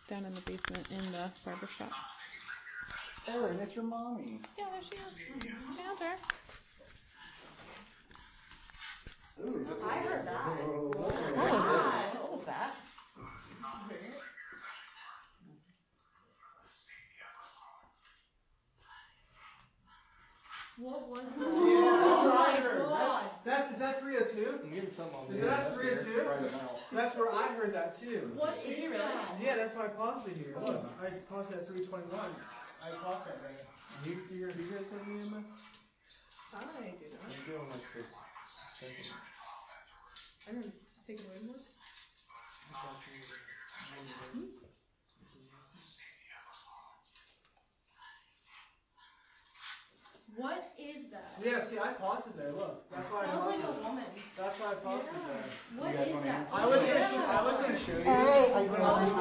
down in the basement in the barber shop. Erin, it's your mommy. Yeah, there she is. Found her. Ooh, I heard that. What was that? What was that? Yeah, that's what I heard. Is that 302? I'm getting some on Is that 302? That's where I heard that too. What is he really? Yeah, that's why I paused it here. Look, I paused it at 321. I paused that there. You guys have me in there? I do not. I'm doing like this second. I don't take it away more. What is that? Yeah, see, I paused it there. Look, that's why I paused it. Sounds like a woman. That's why I paused it there. What is that? I was gonna show you. Hey,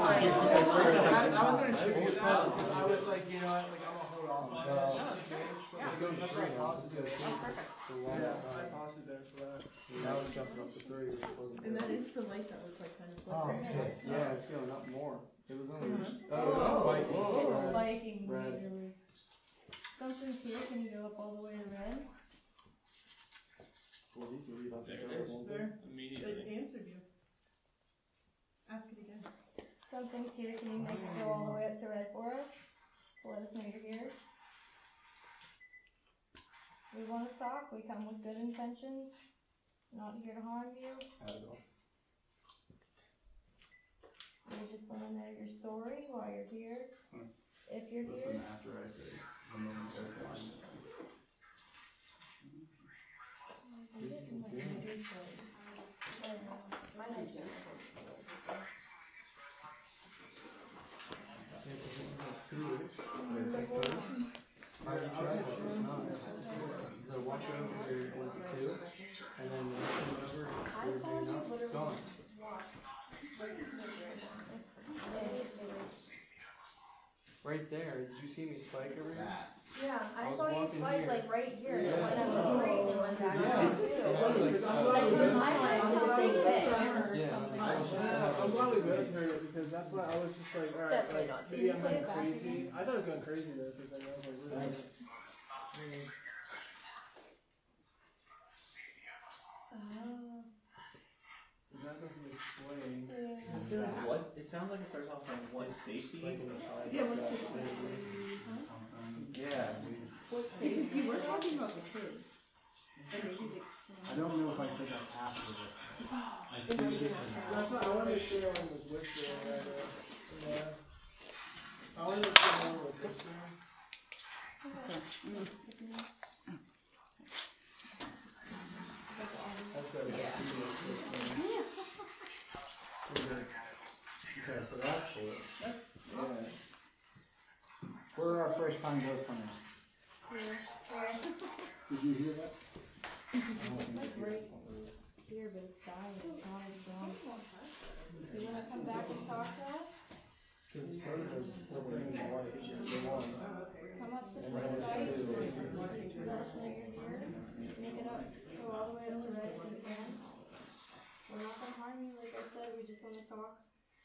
I was gonna show you that. I was like, you know what? Like, I'm gonna hold off on it. Let's go to That's 3 why I now. paused it there. Oh, perfect. Yeah, I paused it there for that. Now it's jumping up to 3, which wasn't And there. that is the light that was like kind of Oh, flickering. yes. Yeah, it's going up more. It was only It's spiking. It's spiking Red. majorly. Something's here. Can you go up all the way to red? Well, these will be about to There go, it is. won't they? There. Immediately. It answered you. Ask it again. Something's here. Can you make it go all the way up to red for us? To let us know you're here. We want to talk. We come with good intentions. Not here to harm you. We just want to know your story, why you're here. If you're Listen here. after I say the momentary blindness. I'm getting like weird stories. My name's How do you try that? It's not. So watch over here with the 2, and then the next one over, I saw you literally gone. walk right into the grid. Right there. Did you see me spike over here? Yeah, I I was saw you walking spike here. like right here. Yeah. And went up to 3 and went back down too. And I was like, Like in my mind, something there or yeah, something I was like like, that. I'm glad we both heard it because that's why I was just like, alright, Definitely like, not. maybe I'm Can you going play it back crazy. again? I thought I was going crazy there for a second. I was like, really? That doesn't explain. Yeah. Is there what? It sounds like it starts off on what safety? Yeah, what's the Yeah. Because you were talking about the kids. And maybe they. I don't know if I said that after this. I think it's That's not, I want to make sure no one was whispering right now. Yeah. I want to make sure no one was whispering. That's good. Okay, so that's for it. Awesome. Where are our first time ghost hunters? Did you hear that? It's like right here, but it's dying. It's not as strong. Do you want to come back and talk to us? Because it started as flickering the light. The 1. Come up to the site. Let us know you're here. Make it up. Go all the way up to red if you can. We're not going to harm you, like I said. We just want to talk.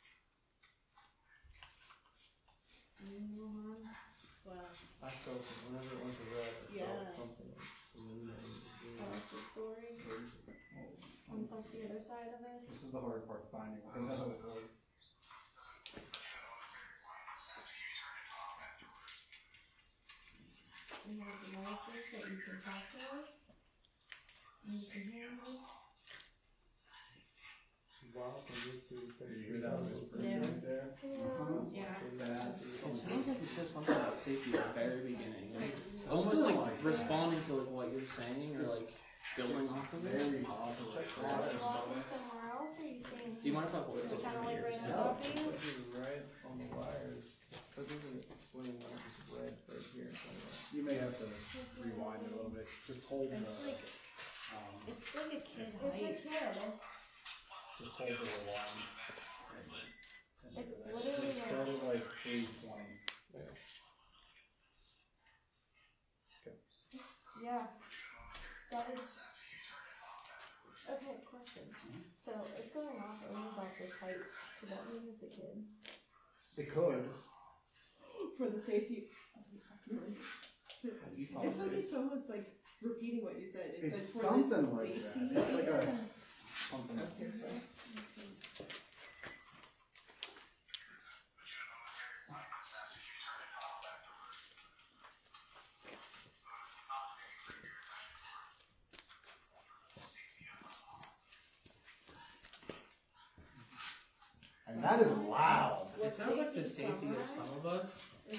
No harm. Wow. I felt it. Whenever it went to red, I Yeah. felt something illuminating. Tell us your story. Want to talk to the other side of this? This is the hard part, finding another word. We have devices that you can talk to us. And you can hear us. Wow, from this to the Did you hear that whisper Yeah. right there? Yeah. It sounds like it says something about safety at the very beginning. Like, almost like responding to like what you're saying or like building off of it. Very possible. Are you walking somewhere else or are you staying Do you mind if I hold it here? closer Kind to of my like ears? right on top of you? This is right on the wires. That doesn't explain why it's red right here in front of us. You may have to rewind it a little bit. Just hold the. It's like a kid It's a height. kid. Just hold the line. It's literally It started like 320. Yeah. That is. Okay, question. So it's going off only about this height. Does that mean it's a kid? It could. For the safety. You thought It's like it. it's almost like repeating what you said. It's It's like for something the like safety. that. It's like a something. Okay, sorry. And that is loud. It sounds like the safety of some of us.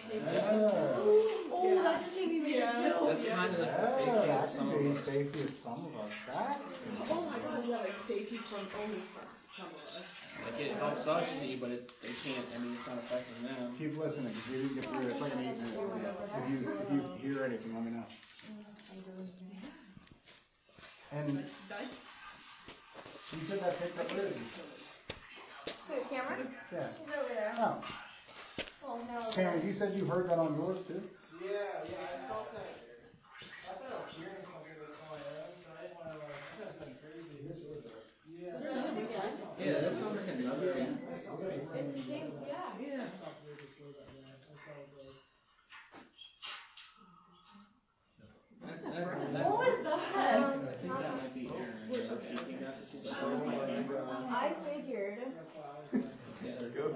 Oh, that just gave me major chills. That's kind of like the safety of that some could of be us. safety of some of us. That's Oh my god, yeah, like safety from only some of us. Like it helps us see, but they can't. I mean, it's not affecting them. keep listening. If you didn't get through, it's like an 8-minute video. If you hear anything, let me know. And you said that picked up where is he? Who, Cameron? Yeah. She's over there. Oh. Oh, no. Cameron, you said you heard that on yours too? Yeah, I felt that. I thought I was hearing something on my own, so I didn't want to like, I thought it was crazy. It is really dark. Yeah. Yeah, that sounds like another thing. It's the same, yeah. Yeah. I stopped here before that, man. I thought it was like. What was that? I think that might be Aaron. You know, she got it. She's like, oh my god. I figured. That's why I was like. Yeah, they're good.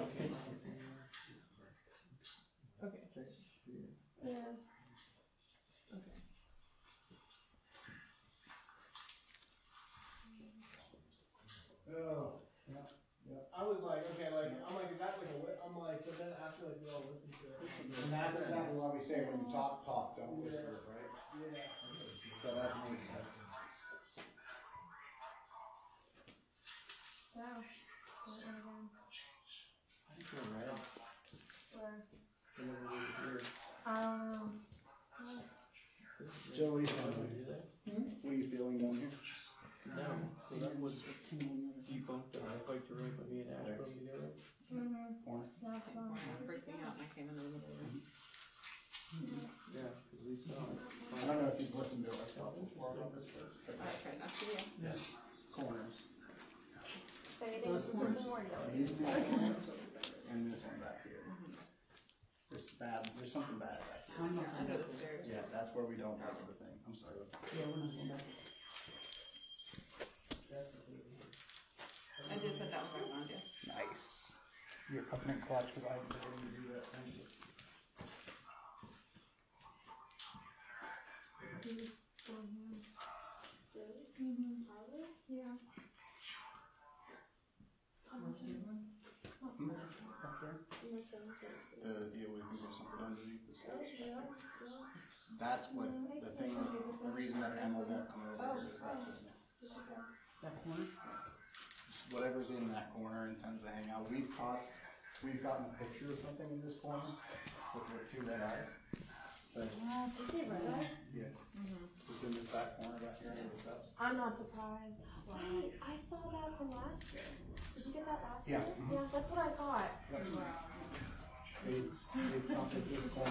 Okay. Yeah. Okay. Oh. I was like, okay, like, I'm like, is that like I'm like, but then after like we all listened to it. And that's exactly what we say when you talk, don't whisper, right? Yeah. So that's me. Wow. I think we're red. Where? Whenever we were here. Joe, what are you feeling? What are you feeling down here? No, so that was debunked that I spiked the room with me and Ash broke together. Corner? That's fun. It freaked me out and I came in the middle of the room. Yeah, because we saw it. I don't know if you've listened to it myself before about this place. I tried not to, yeah. Corners. Fading to something more These yellow. two corners and this one back here. There's something bad back here. Yeah, under the stairs. Yeah, that's where we don't go to the thing. I'm sorry. I did put that one back on, yeah. Nice. You're coming in clutch because I've been able to do that. Thank you. Yeah. Yeah, we can get something underneath the stage. Yeah. That's what the thing, the reason that Emma won't come over here is that corner. That corner? Whatever's in that corner intends to hang out. We've gotten a picture of something in this corner with the two red eyes. But Is it red eyes? yeah, it's in this back corner back here under the steps. I'm not surprised. Wait, I saw that from last year. Did you get that last Yeah. year? Yeah, that's what I thought. Yep. See, it's this corner.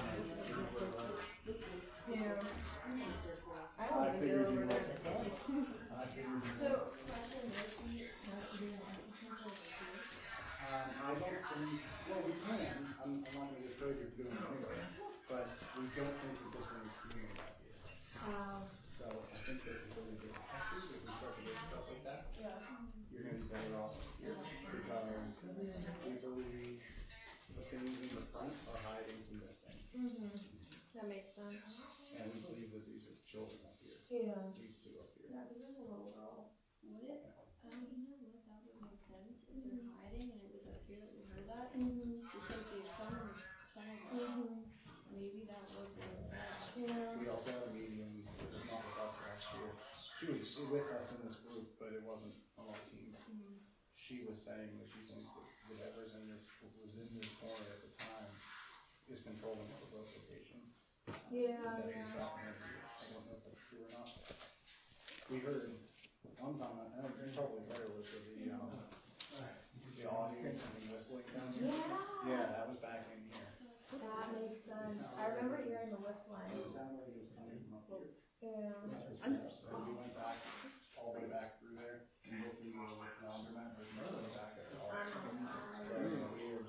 Yeah. I I don't even figured go you over there would. today. I figured you would. So, question, does she start to do an assessment over here? I don't believe, well, we can. I'm not going to discourage you from doing it anyway, but we don't think that this one is community back here. So I think that if we're going to do testers, if we start to do stuff like that, you're going to be better off here because we believe the things in the front are hiding from this thing. That makes sense. And we believe that these are children up here. Yeah. These two up here. Yeah, because there's a little girl. Would it, you know what, that would make sense if they're hiding and it was up here that we heard that. The safety of some of us. Maybe that was what it said. Yeah. We also had a medium that was not with us last year. She was with us in this group, but it wasn't on our team. She was saying that she thinks that whatever's in this was in this corner at the time is controlling all the growth locations. Yeah. It's actually shocking every year. I don't know if that's true or not. We heard one time, and you probably heard it was the audio and whistling down here. Yeah, that was back in here. That makes sense. I remember hearing the whistling. It sounded like it was coming from up here. Yeah. The steps, and we went back all the way back through there and looked in the laundromat, there's no way back at all. So, yeah, we were just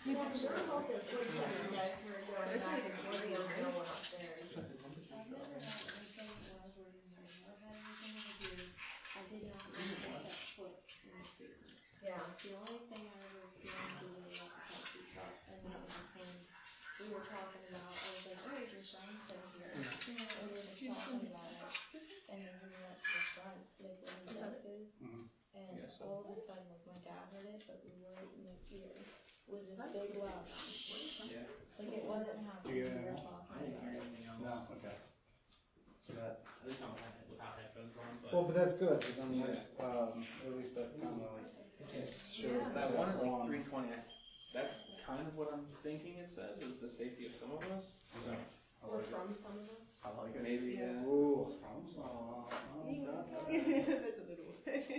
Yeah, because there was also footsteps you guys were going back and forth with no one upstairs. I've never had anything when I was working there. I've never had anything over here. I did not want to set foot in this basement. Yeah. The only thing I ever experienced was when we got the concrete truck, and that was just when we were talking about, I was like, oh, is your son still here? And we were just talking about it, and then we went to the front, like where the desk is, and all of a sudden, like my dad heard it, but right in my ear was this big loud Yeah. like it wasn't happening, we were talking I didn't about hear it. anything else. No, okay. So that, At least not without headphones on, but. well, but that's good, because I mean, at least that kind of like shows That one at like on. 320, that's kind of what I'm thinking it says, is the safety of some of us. So, Or from some of us. I like it. maybe, yeah. Ooh, I'm sorry. That's a little.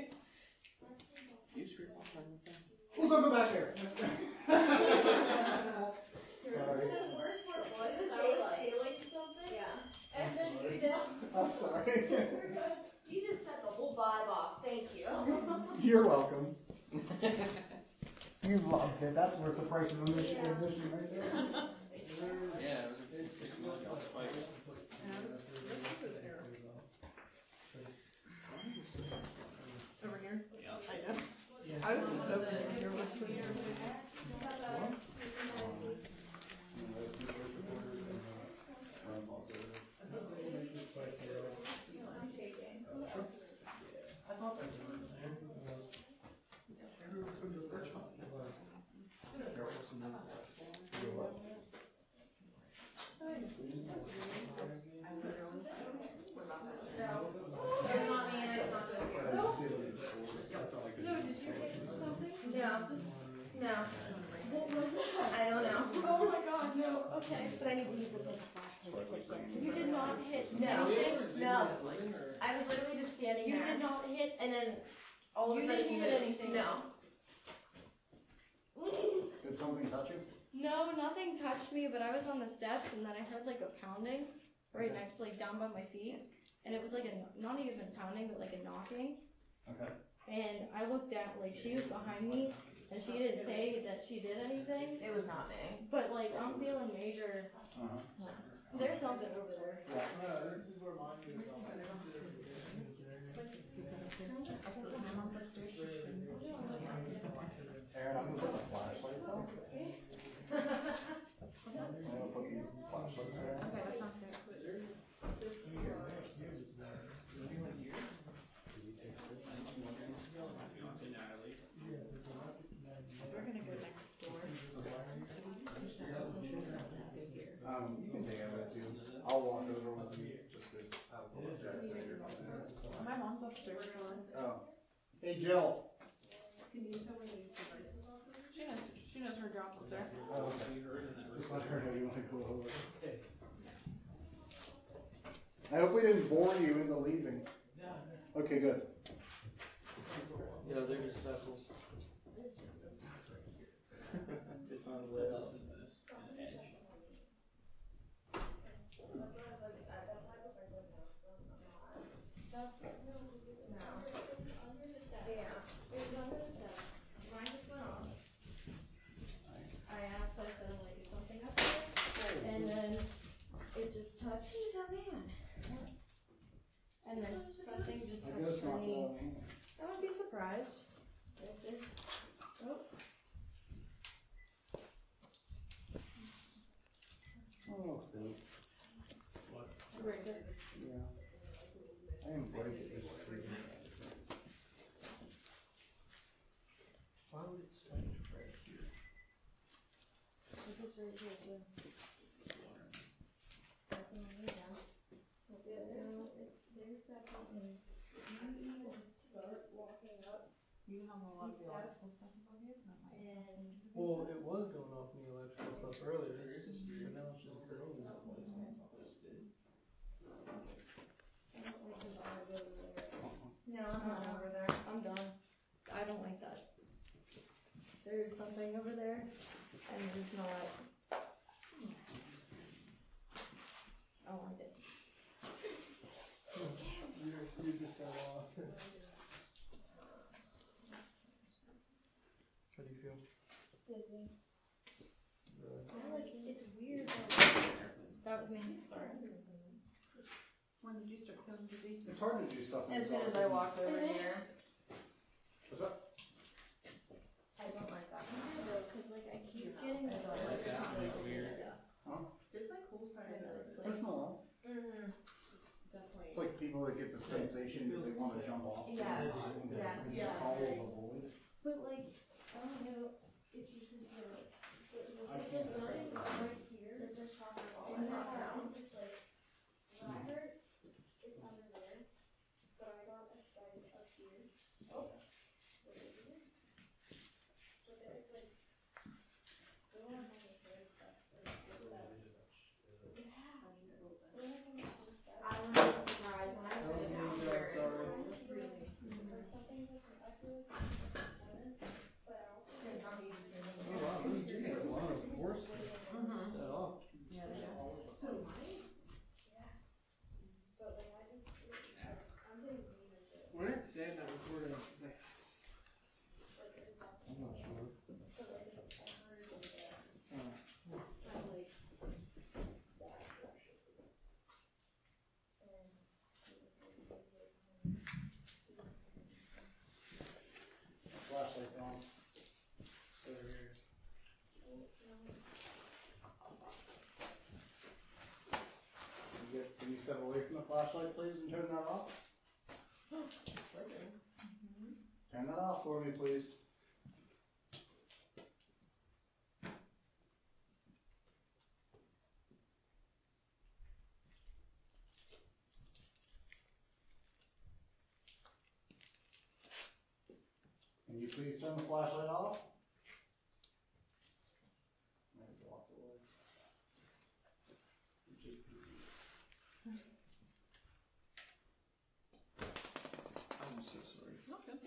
You screwed off everything. Well, don't go back there. Sorry. The worst part was I was feeling something. Yeah. And then you did. I'm sorry. You just set the whole vibe off. Thank you. You're welcome. You loved it. That's worth the price of admission right there. Yeah, it was a big $6 million spike. Over here? Yeah. I know. I was just over here watching you. I'm shaking. I thought that was in there. There's not me and I cannot go here. No, did you hit something? No. No. What was that? I don't know. Oh my god, no, okay. But I need to use this as a flashlight. You did not hit No. anything? No. I was literally just standing You there. did not hit, And then all of a you sudden didn't he hit moved. anything? No. Did something touch you? No, nothing touched me, but I was on the steps and then I heard like a pounding right next, like down by my feet. And it was like not even pounding, but like a knocking. Okay. And I looked down, like she was behind me and she didn't say that she did anything. It was not me. But like I'm feeling major. There's something over there. This is where mine is. my mom's upstairs. Aaron, I'm gonna put the flashlights on. I'm gonna put these flashlights around. Okay, that sounds good. We're gonna go next door. You can take it with you. I'll walk over with you just because I will look at it. My mom's upstairs. Oh. Hey, Jill. Can you tell me these devices off of? She knows her job up there. Oh, okay. Just let her know you want to go over. I hope we didn't bore you into leaving. Okay, good. Yeah, they're just vessels. They found a way out. An edge. That's no, because it was under the steps. Yeah. It was under the steps. Mine just went off. I asked, I said, like, is something up there? And then it just touched. He's a man. And then something just I guess touched not my knee. all me. I wouldn't be surprised. Right there. Oh. Oh, Phil. Right there. Yeah. I didn't break it, just to see. Why would it spike right here? It's right here too. Nothing on me now. That's it. No, there's definitely. You even start walking up. You have a lot of the electrical stuff above you? And Well, it was going off me electrical stuff earlier. But now it's just sitting someplace. I don't like the vibe over there. No, I'm not over there. I'm done. I don't like that. There's something over there, and there's not. I don't like it. You just said off. How do you feel? Dizzy. Really? Yeah, like, it's weird though. That was me, sorry. When did you start feeling dizzy? It's hard to do stuff in As the soon dark, as I isn't it? walked over It is. here. What's up? I don't like that. Though, cause like I keep getting I like, don't like that one, it's weird. Huh? This like whole side of it is It's normal. mm-hmm. definitely. It's like people that get the sensation that they want to jump off. Yes. And Yes. it's Yeah. a call of a void. But like, I don't know if you can feel it. But I like, can't. there's nothing right here. Is there soccer ball And I now brought I down? think it's like, what I heard, it's under there. But I got a spike up here. Oh. What is it? But then it's like, still on my hair stuff. Like, that. Yeah. When I come to the step. I was surprised when I That said was it me, down Joe, here. sorry. Really? Like something's like, I feel like it's important, but I also. And how easy to remember. Oh wow, these do get a lot of force Mm-hmm. set off. Yeah, they do. So yeah. But like I just, I'm getting mean into it. When it said that recording, it's like, Like there's nothing. I'm not sure. So like it's, I heard like a, oh. kind of like that pressure. And it was like really Flashlight's on. Over here. Can you step away from the flashlight, please, and turn that off? Turn that off for me, please. Can you please turn the flashlight off? I walked away. I'm so sorry. That's good.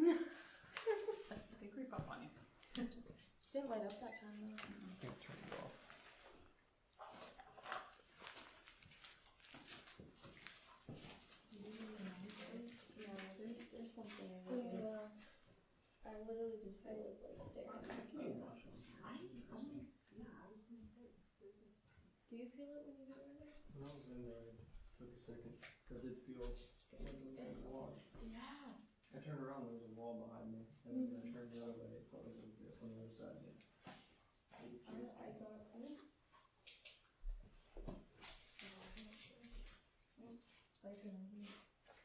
They creep up on you. didn't light up that time though. Can't turn it off. Yeah, there's something in there. I literally just feel like staring at my phone. Do you feel it when you go in there? When I was in there, it took a second. I did feel like there was a wall. Yeah. I turned around, there was a wall behind me. And then when I turned the other way, it felt like it was there from the other side. I got it. Spike in my heat.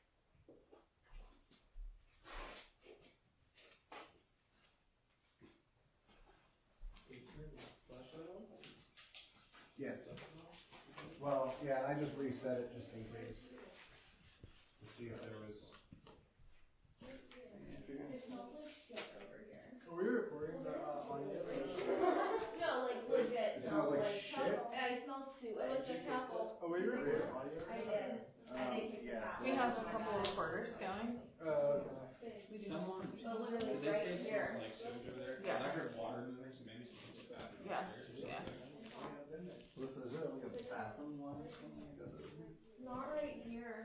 So you turned the flashlight on? Yes. Well, yeah, and I just reset it just in case. To see if there was any It issues. smells like shit over here. Are we recording the audio? No, like legit It smells like shit? It smells sewage. What's a couple? Are we recording audio? I did. I think you Yes. We have a couple of recorders going. Oh, okay. We do. Someone, But literally did they right say it here. smells like sewage over there? Yeah. I heard water moving, so maybe someone was bathroom Yeah. upstairs or Yeah. something. Listen, is there like a bathroom line or something that goes over here? Not right here.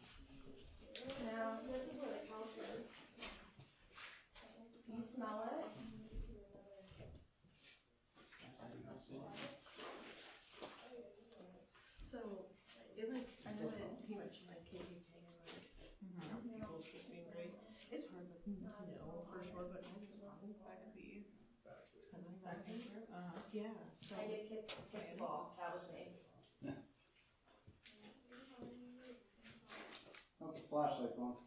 No, this is where the couch is. You smell it? So, it like, I know that he mentioned like KPK and like, people just being great. It's hard like to know for sure, but I just thought that could be something that could be. Yeah. So, I did kick the ball. That was me. Oh, the flashlight's on.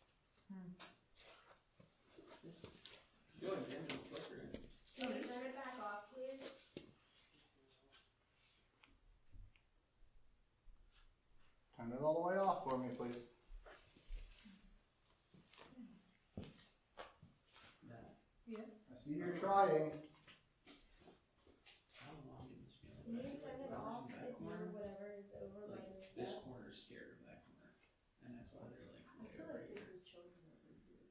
I feel like damn it's flickering. Can you turn it back off, please? Turn it all the way off for me, please. I see you're trying. I don't know, I'm getting this feeling. Can you turn it That off person's if back corner, you're whatever is over by like, the this steps? corner is scared of that corner. And that's why they're like I way feel over like here. this is chosen over here.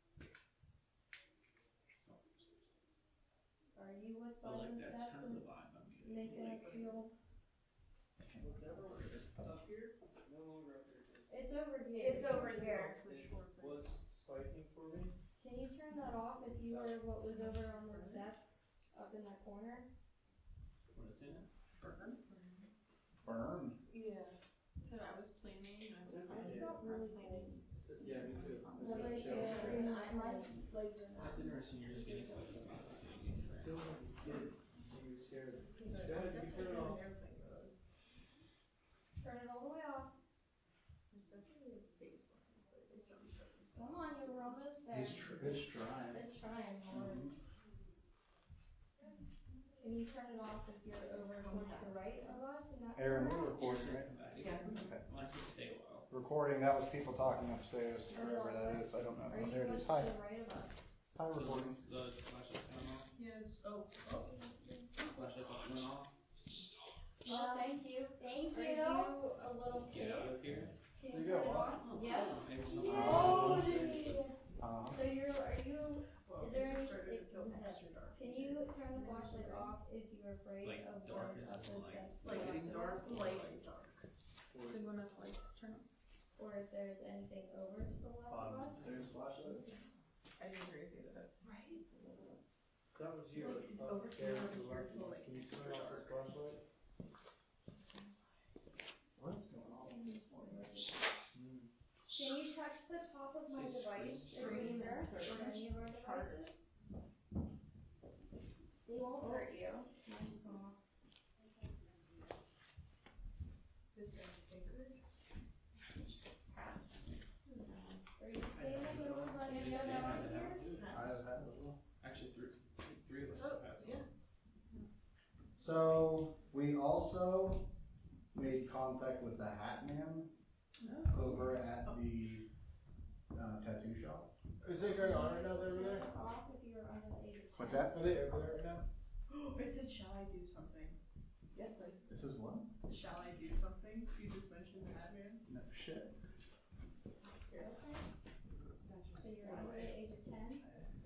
Are you what's But by like, the that's steps kind of and the vibe I'm getting. making us feel? What's ever up here? No longer up here. It's over here. It's over here. It was spiking for me. Can you turn that off if you were what was over on those steps up in that corner? What is it? Burn. Yeah. Said I was planning. I said I just got really cold. Yeah, me too. Really too. And my legs are That's numb. interesting. You're just getting some stuff out of it. Feels like a kid when you're scared. He's like, Dad, I'm you turn it off. definitely airplane mode. Turn it all the way off. There's definitely a face on it, but it jumps up and Come on, you were almost there. It's trying. It's trying hard. Mhm. Can you turn it off if you're over towards the right of us? And that Aaron, we're recording, right? Yeah. Okay. Why don't you stay a while? Recording, that was people talking upstairs, wherever that is, I don't know. Are you There it like is, to hi. the right of us? Hi, recording. The flashlight's going off. Yeah, it's Flashlight's off and off. Oh, thank you. Thank Are you. you a little Get out of here. Can There you you turn go, it huh? on? Yep. Maybe someone. Oh, gee. Uh-huh. So are you, well, is there it any, just started to feel extra dark. can you turn the flashlight off if you're afraid Like of dark those is of those like steps? Like lighting dark, or light like- and dark. Then when the lights turn on. Or if there's anything over to the left of us? There's flashlight. I didn't hear anything to that. Right. That was you. Like, I over was scared here, of the over here, light. like, Can you turn off the flashlight? What's going on? Can you touch the top of my Say device screen or and any of our heart. devices? They won't hurt you. Mine's not. This is sacred. Are you seeing any of us letting Yeah, go yeah, down I here? have too. I have had it as well. Actually, three of us Oh, have had some. yeah. So, we also made contact with the Hat Man over at the tattoo shop. Is it going on right now over Turn there? this off if you're under the age of 10. What's that? Are they over there right now? It said, shall I do something? Yes, please. This is what? Shall I do something? You just mentioned the admin. No shit. Okay. So you're under the age of 10?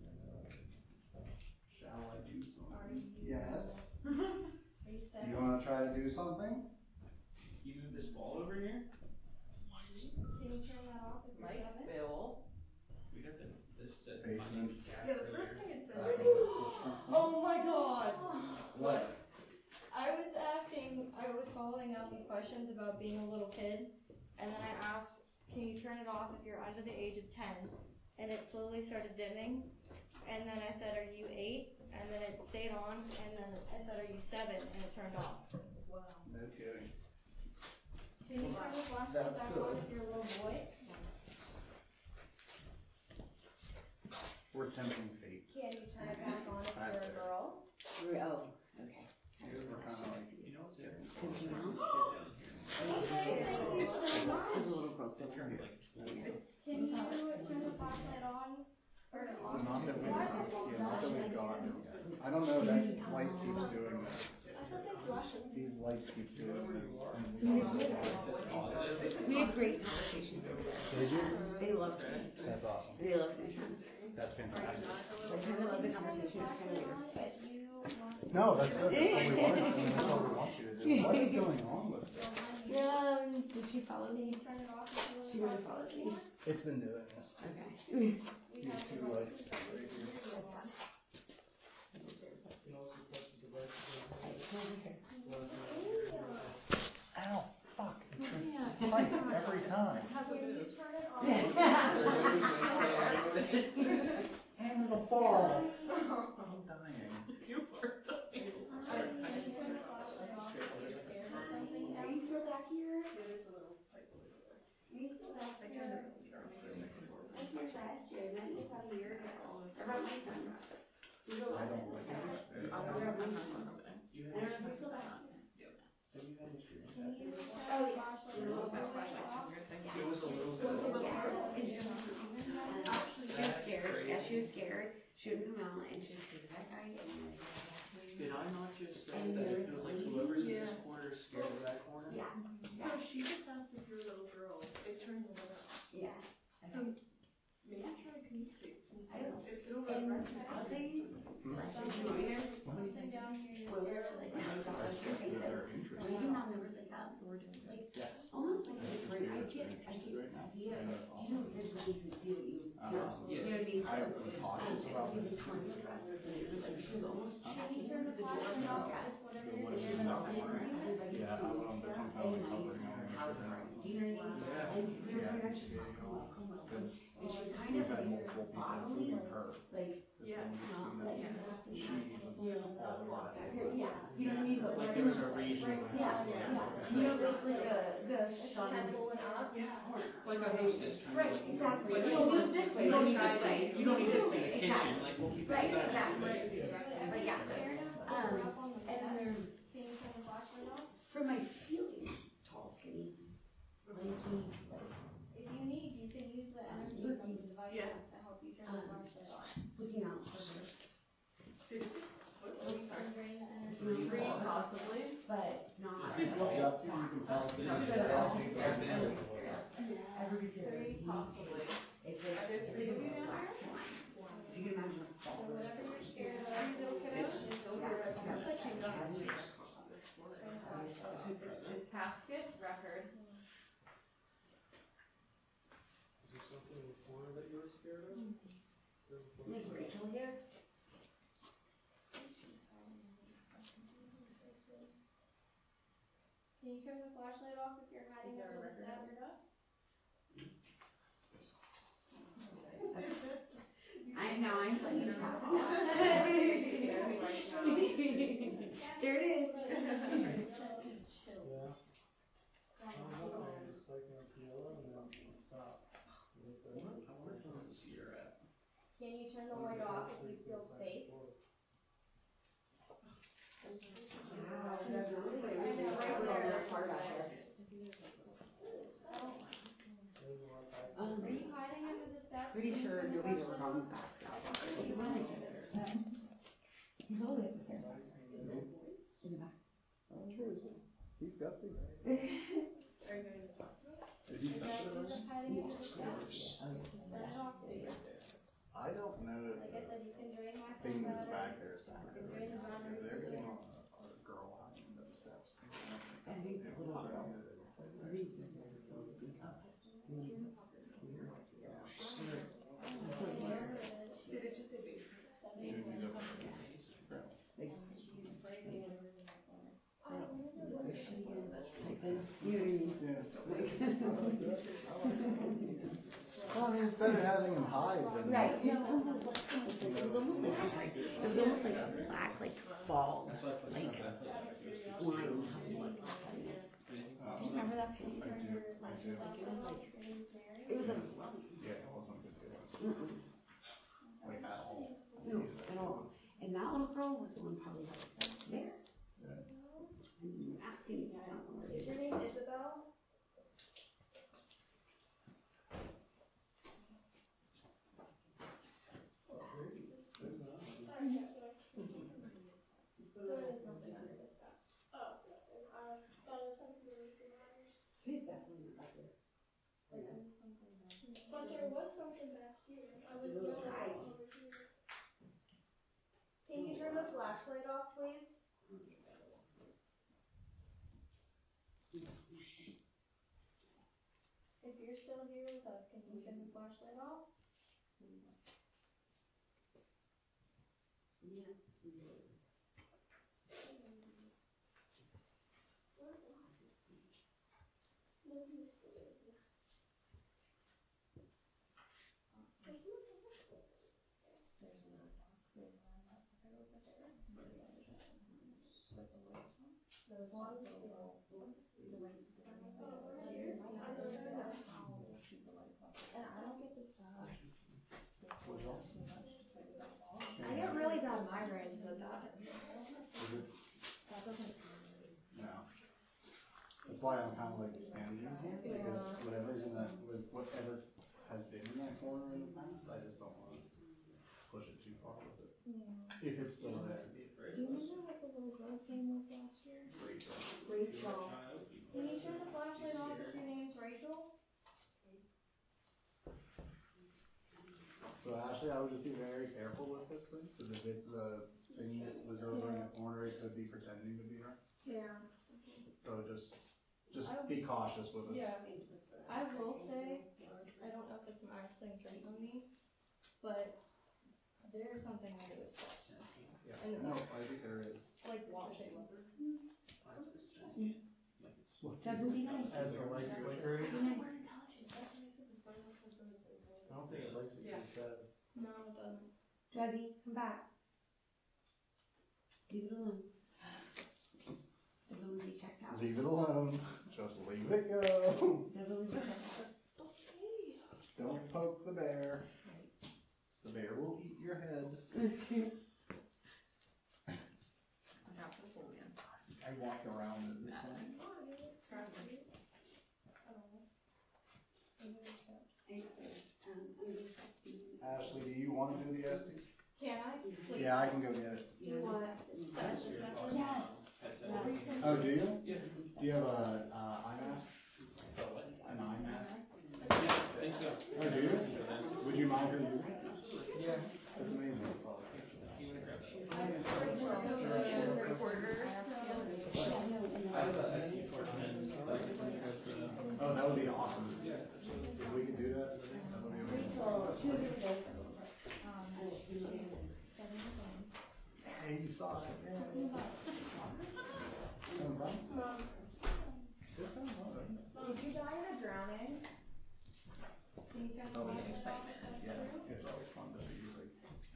Shall I do Are something? you? Yes. Are you set? You wanna try to do something? You move this ball over here. Can you turn that off if you're 7? Bill. We got this set. Basement. Yeah, the first thing it said. Oh my god! What? I was following up with questions about being a little kid, and then I asked, can you turn it off if you're under the age of 10? And it slowly started dimming, and then I said, are you 8? And then it stayed on, and then I said, are you 7? And it turned off. Wow. No kidding. Can you turn the flashlight That's back good. on if you're a little boy? We're tempting fate. Can you turn it back on if Back you're a there. girl? Oh, okay. We're kinda like. You know what's different? Is it on? Okay, thank you so much. There's a little girl still They there. turned like 20. Can you turn the flashlight on? Or off? Not that we, Why is it yeah, not that we've gotten it yet. I don't know, that light keeps doing that. I thought they flashed it. These lights keep doing this. We had great conversations over there. Did you? They loved me. That's awesome. They loved me. That's fantastic. They kind of loved the conversation. It's kind of weird. If you want. No, that's good. That's what we want. That's what we want you to do. What is going on with it? Did she follow Can me? you turn it off if you want? She never followed me. It's been doing this. Okay. These two lights right here. You can also touch the device. Ow, fuck. It's right every time. Can you turn it off? And the ball. I'm dying. You are Can you turn the flashlight off if you're scared or something? Are you still back here? Yeah, there's a little pipe over there. Are you still back I here? kind of know the army for a second. I was here last year. I met you about a year ago. I brought my son. You go I love don't it. like it. I brought my son. You I don't know if you're still back. Have you had history? Can you turn Oh, the yeah. flashlight No, off? that It was a little bit. She was scared. Yeah, she was scared. She wouldn't come out, and she was scared of that guy. And Did I not just say that it feels like whoever's in this corner is scared of that corner? yeah, So she just asked if you're a little girl. It turned the light off. yeah. So maybe try to communicate since I will. it'll And recognize I'll say, you. Something down here. well, they're like, oh my gosh, she thinks that we did not numbers like that, so we're doing like almost like a brain. I can see it. You know, there's when you can see what you feel. You know what I mean? I'm cautious about She this. was trying to dress her, like she was almost Can checking you turn the the door. flashlight off? Yes. Whatever The you're what is should video, come well, because it should kind we've of had like multiple people, bottom, including her, like, Yeah. not like she exactly, was you know, all over back that. here, yeah, you know what I mean, but Like we're there was a just region. yeah, yeah, you know, like the shot in Temple and up. corner. Like a hostess kind Right, of like. exactly. Like, You don't move this way. you don't like need to that see. way. You don't need to see a Exactly. kitchen. Like we'll keep it Right, like that. exactly. But yeah, so, Scared of going up on the and then steps? there's, Can you turn the flashlight off? for my feeling, tall, skinny, lanky, like, If you need, you can use the energy from the devices to help you turn the flashlight off. looking out for her. Or you can drain the energy. Three, possibly. But not. If you look it up too, you can tell. Everybody's here. Three, possibly. It's like, Are there it's three like of you a down black there? slime. If you can imagine a So fall. whatever you're scared of, Three little kiddos? Yeah. Looks like she's done this week. It's casket record. Is there something in the corner that you were scared of? Like Rachel here. Can you turn the flashlight off if you're hiding under the steps? I'm playing the top. There it is. Yeah. Just like an Tequila and then stop. Can you turn the light off if you feel safe? I know, right there. Are you hiding under the steps? Pretty Can you sure turn the nobody's ever flashlight gone off? back. Are you hiding under the steps? He's all the way up the stairs. In the back. He's gutsy. Are you going to talk to us? Is he Is that you sensitive? that's hiding under the steps? Turn it off, please. I don't know Like I said, you can drain my thing phone that's back battery. there is back You there can drain right the now, battery. because they're getting on a girl hiding under the steps. I think it's a little girl. I think it's up. Did it just say basement? She's afraid of whatever's in that corner. You know what I mean? Well, I mean, it's better having him hide than. Right, no, it was almost like, I'm sorry, it was almost like a black, like fog, like slime coming was last night. Do you remember that feeling? Like, it was like, Yeah, it wasn't good. Like at all. no, at all. And that little girl was the one probably like there. And asking me, I don't know where Is it your is. name Isabel? There is something under the steps. Oh, nothing. I thought it was something to do with your daughters. He's definitely not back there. But there was something back here. But there was something back here. I was yelling over here. Can you turn the flashlight off, please? If you're still here with us, can you turn the flashlight off? Yeah. Nobody's still in here. There's nothing else. There's another box in that over there. Those ones still. The lights are Oh, right here? I just turned it off. And I don't get this bad. I get really bad migraines with that. Is it? No. That's why I'm kind of like standing here, because whatever's in that, whatever has been in that corner in the past, I just don't want to push it too far with it. If it's still there. Do you remember what the little girl's name was last year? Rachel. Rachel. Can you turn the flashlight off if your name's Rachel? So Ashley, I would just be very careful with this thing, because if it's a thing that was over in the corner, it could be pretending to be her. Yeah. So just be cautious with it. Yeah. I will say, I don't know if it's my eyes playing tricks on me, but there is something under the steps. Yeah. In the No, back. I think there is. Like watching. Doesn't be nice. As the lights flickering. Be nice. said. No, it doesn't. Jazzy, come back. Leave it alone. Doesn't want to be checked out. Leave it alone. Just leave it go. Doesn't want to be checked out. Don't poke the bear. The bear will eat your head. I walked around it. Ashley, do you want to do the Estes? Can I? Please. Yeah, I can go get it. You want Yes. Oh, do you? Yeah. Do you have a iMac? An iMac? Oh, do you? Would you mind her using it? Yeah. That's amazing. I have a SD410. Oh, that would be awesome. If we could do that, that would be amazing. Hey, you saw that. Yeah. Having fun? Just having fun. Did you die in a drowning? Can you tell me? Yeah, it's always fun to see you like.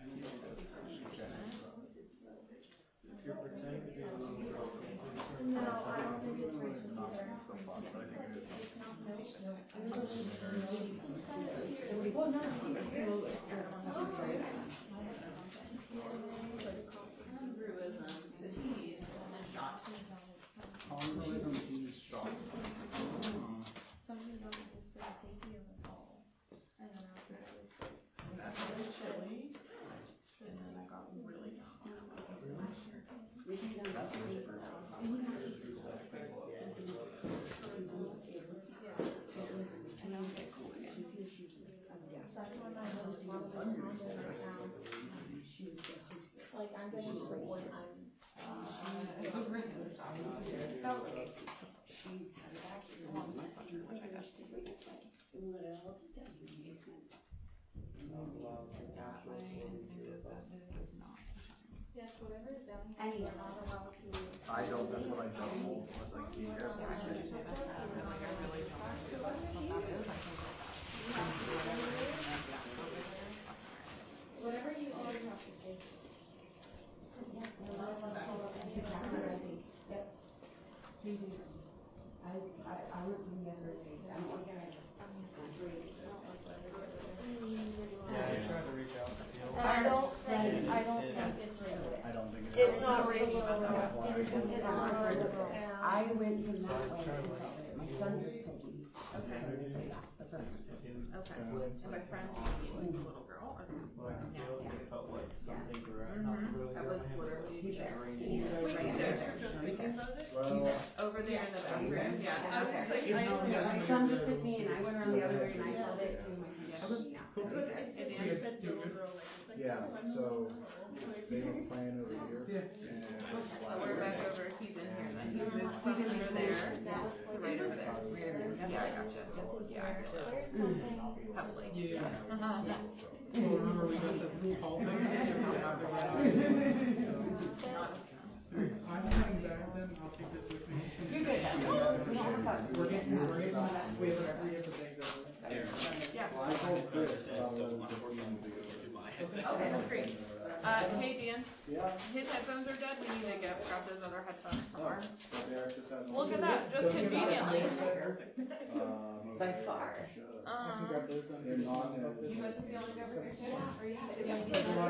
You're pretending to be a little girl. No, I don't think it's It's not so fun, but I think it is something. Congoism teas shot. Something about it for the safety of us all. I don't know if this is good. That was chilly, and then I got really young. Like I'm getting to the point yes, whatever is down here, Anyway. we're not allowed to. I don't, that's what I don't hold unless I can be careful. I really don't know what that is. I think Whatever you are, you have to stay. I went from the other day. I don't like it. Yeah, I tried to reach out to you. I don't think it's real. I don't think it is. it's not reading, but that's why I told you. It's not real. I went from that way. Try to like, My son was taking. Okay. That's right. Okay. And by friend, you mean like the little girl or the But I can feel it, it felt like something not really I good. was literally He's just there. right there, just thinking about it. Well, Over there in the bathroom, yeah. And I was just like, My son just took me and I went around the other way and I felt it too. My son just, yeah. And Dan said the little girl, like, it's like, yeah, oh, I'm so normal. Like, they were playing over here. And so we're back over, he's in here, then he moved from under there to right over there. Yeah, I gotcha. Yeah, I feel that. There's something. Heavily. Yeah. Yeah. Well, remember we got the tall thing? I'm heading back then, I'll take this with me. You're good. We're getting, we have like 3 different things over there. Yeah. Well, I told Chris about 11:15 to be Okay, that's great. Hey Dan, Yeah. his headphones are dead. We need to grab those other headphones from ours. Derek just hasn't. Look at that, just conveniently. By far. I can grab those then. They're not as. You guys are feeling over here too? Or you have to Yeah.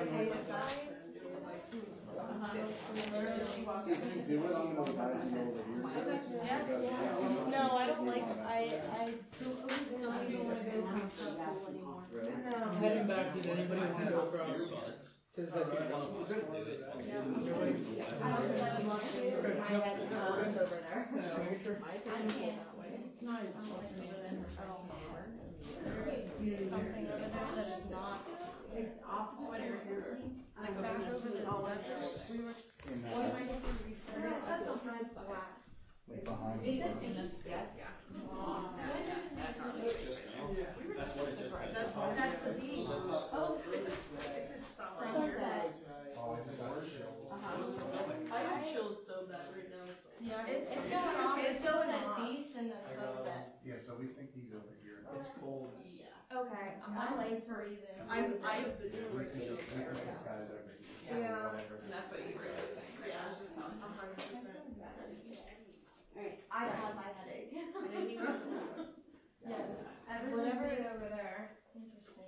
If you do it, I'm gonna advise you to go over here. Yeah. Because No, I don't like. I don't even want to go past that pool anymore. I'm heading back, did anybody want to go across? Says that you want to do it. Honestly, I would love to. But my head is over there. So I can't. It's not as much over there at all. There's something over there that is not. It's opposite. Like back over this desert. We were. What am I going to restart? It said something is glass. Like behind. Is the it front. beast? Yes. That's what it just said. That's the beach. Oh, is it? Is it stop right here? Sunset. Oh, I think that was chills. I have chills so bad right now. Yeah. It's going off. It's going said beast and then sunset. Yeah, so we think he's over here. It's cold. Yeah. Okay. I'm legs for a reason. I have the We direct see show. the skies over here. Yeah. Whatever. And that's what you were just saying, right? Yeah. I was just telling you. 100%. I had my headache. Yeah. Everyone's Whatever being is over there. Interesting.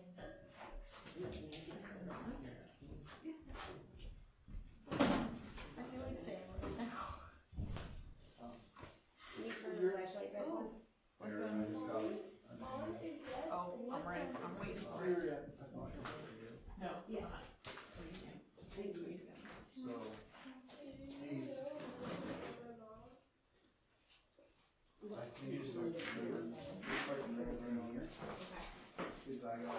I feel like Sam right now. Need the flashlight back on? Here, I just got it. On is yes. Oh, and I'm what ready. then I'm is waiting no. for it. That's not sure what to do. No. Yeah. I'm not. What do you mean? Thank you. So, these, like, can you just like remember, just like remember right here? Is I got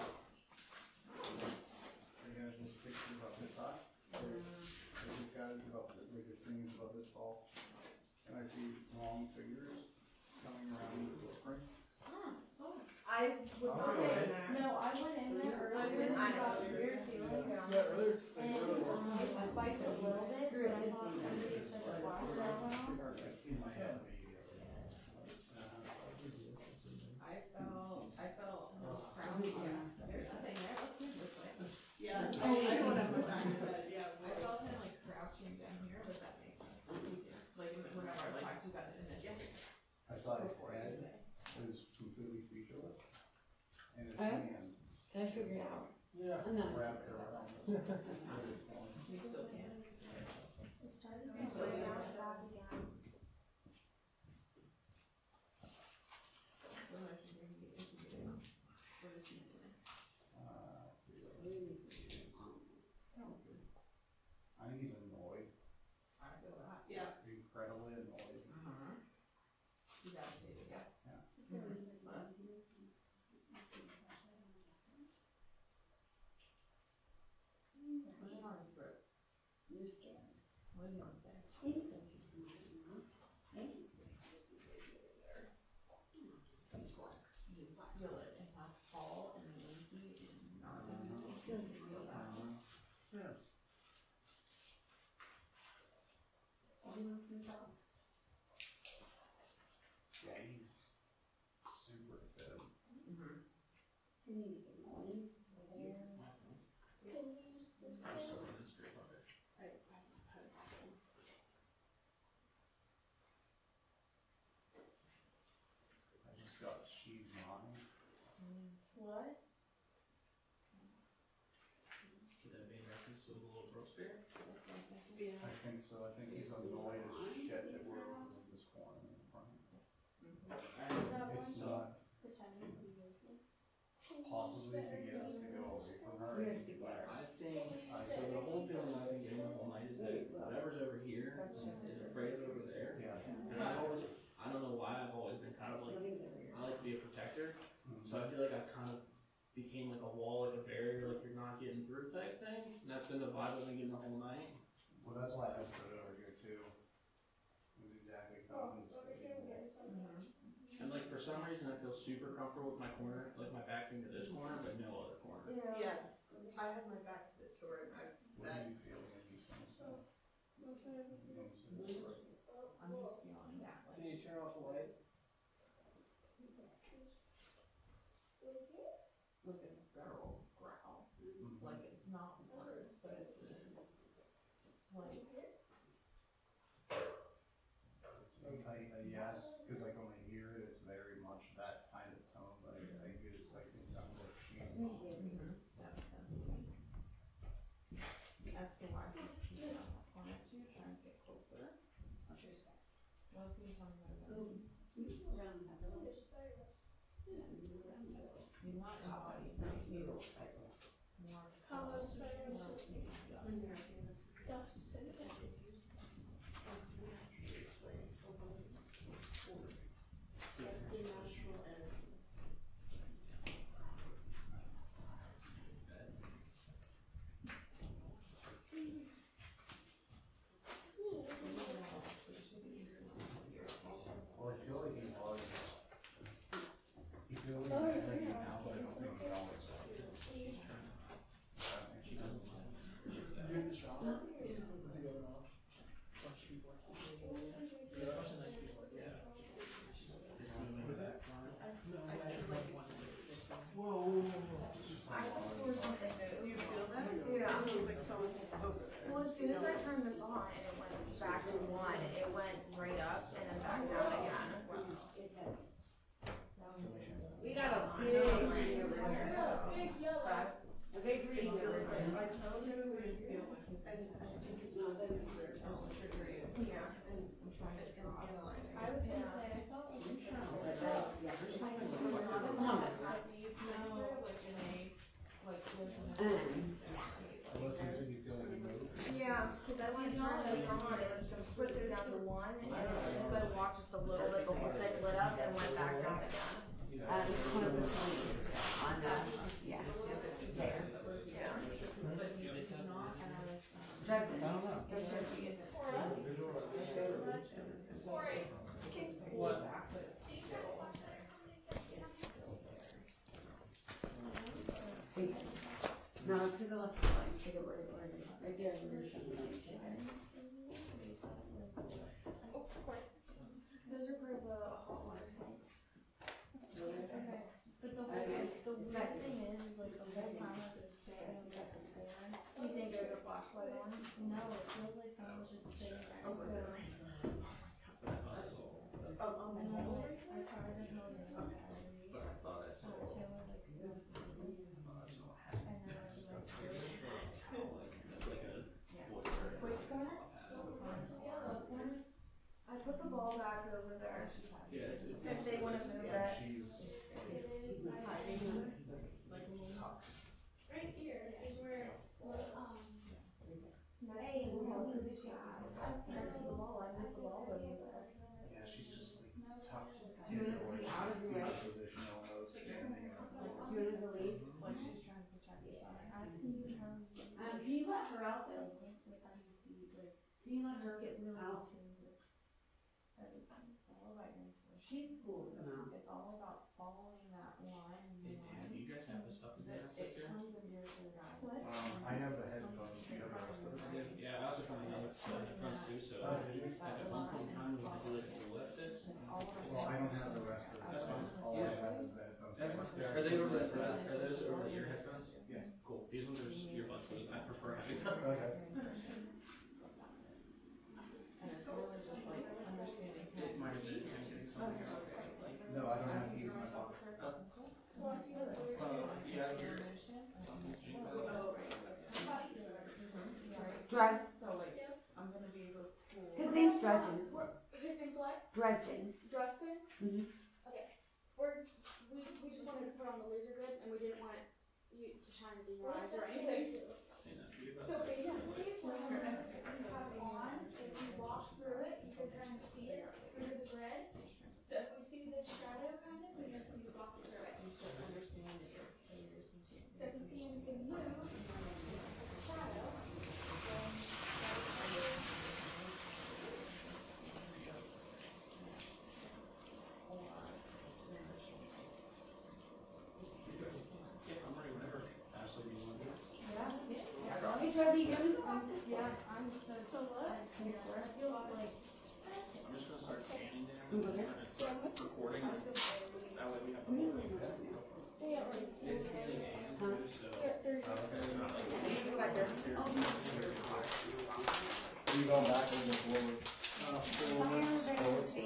this picture about this high. Like this guy's about, like this thing is about this tall. And I see long figures coming around the footprint. I would not Okay. in there. No, I went in there earlier and I got a weird feeling. Yeah, earlier, And I spiked a little bit, but I thought maybe it's like a flash drive out. In my head, maybe. I felt crouchy. There's nothing there. Let's move this way. Yeah, I don't have my back to that, yeah. I felt him like crouching down here, but that makes sense. Me too. Like whenever I talked to you about it initially. I saw his Before you head say. was completely featureless. And his Oh. hand I figured it out. Yeah. I'm not. wrapped around his form. You still can. It's time to start back again. What do I think we can get incubated? What is he doing? I think he's annoyed, I feel that. Yeah. incredibly annoyed. He's agitated, yeah. Put it on his throat. What do you want to say? Do you feel it and how tall and lanky and gnarly he is? Do you feel that? Yeah. Yeah, he's super thin. Can you use this thing? I just got she's mine. What? Could that be in reference to the little girl spirit? Yeah. I think so. I think he's annoyed as shit that we're in this corner in front of him. Is that It's one not pretending to be with me? possibly to get us to go away from her. You guys speak louder. I think, so the whole feeling I've been getting the whole night is that whatever's over here is afraid of over there. Yeah. And I've always, I don't know why, I've always been kind of like, I like to be a protector. So I feel like I've kind of became like a wall, like a barrier, like you're not getting through type thing. And that's been the vibe I've been getting the whole night. Well, that's why I stood over here too. It was exactly something to say. And like for some reason I feel super comfortable with my corner, like my back being to this corner, but no other corner. Yeah, I have my back to this door and What do you feel when you sense that? I'm just feeling that like. Can you turn off the light? Like a guttural growl. Like it's not words, but it's like. Yes, because like when I hear it, it's very much that kind of tone, but I just like it sounds like she's mine. That makes sense to me. As to why he's keeping on that corner too, trying to get closer. What else can you tell me about it? He's not embodied, he's more of a How color. else do I What else can you tell me? dust and that's the natural energy. Well, I feel like he was. He feels like the energy now, but I don't think he always was. She doesn't mind. You in the shop? Is he going off? Bunch of people. There's a bunch of nice people, yeah. It's moving back front. No, I I have feel like one. it's just like six. Whoa. soon as I turned this on and it went back to 1, it went right up and then back down again. We got a big ring over here. Big yellow. A big ring over here. I told him we feel like it's and I think it's No, that's his weird. Yeah. and I'm trying to analyze it. I was gonna say, I saw it. There's something reflective Come on, about back. Unless there's any feeling to move. Yeah, because I went on this on, it was completely down to 1, and as soon as I walked just a little bit, the whole thing lit up and went back down again. It's one of the sleeves on the, yeah, there. Yeah. Dresden. I don't know. There's Dresden. What? No, to the left of the line. Take it right there. Where you're showing the light. Take it. Those are for the hot water tanks. Okay. But the weird thing is like the whole time I've been standing over at the corn, you think there's a flashlight on? No, it feels like someone's just sitting right there. On the wall right I tried to hone in on the battery. But I thought I said it. Until like and then Wait, I put the ball back over there. yeah, it's If they want to move it. She's It is. hiding like a little hawk. Right here is where Next to the wall for the shot. Next to the wall, I moved the ball over there. yeah, she's just like tucked Do you in want or to be out of the way? position almost standing up. Do you want to leave? Like she's trying to protect herself. I've seen her. Can you let her out though? Like how you see like Can you let her just get really out? tuned with everything. It's all about your intuition. She's cool to come out. It's all about following that line. Hey, Dan, do you guys have the stuff to dance this It year? comes into your clear guide. I have the headphones. Do you have the rest of it? Yeah, I also found another set of headphones too, so Oh, did you? like at one point in time, we had to do like ballistics. Well, I don't have the rest of it. That's fine. All I have is the headphones. That's fine. Are they over the, are those over the ear headphones? Yes. Cool. These ones are just earbuds, so I prefer having them. Okay. And it's really just like understanding. It might have been him getting something out. No, I don't have keys in my pocket. Yeah, you're something's being found. Dres. So like, I'm gonna be able to pull. His name's Dresden. His name's what? Dresden. Dustin? Mhm. Okay. We just wanted to put on the laser grid and we didn't want you to shine in your eyes or anything. So basically, whenever you have it on, if you walk through it, you can kind of see it through the grid. So if we see the shadow kind of, we just use walk through it. You start understanding your ears and seeing. So if you see anything move, like a shadow, then that is how you Yeah, I'm ready whenever. Ashley, do you want to do it? Yeah. Hey, Dresden, you want to go back this way? Yeah, I'm so what? I feel like I'm just gonna start scanning Dan You when okay? it's recording. That way we have the whole thing. It's scanning AM too, so it's not like. You go back there. Are you going backwards or forward? Tell me how to Forward. be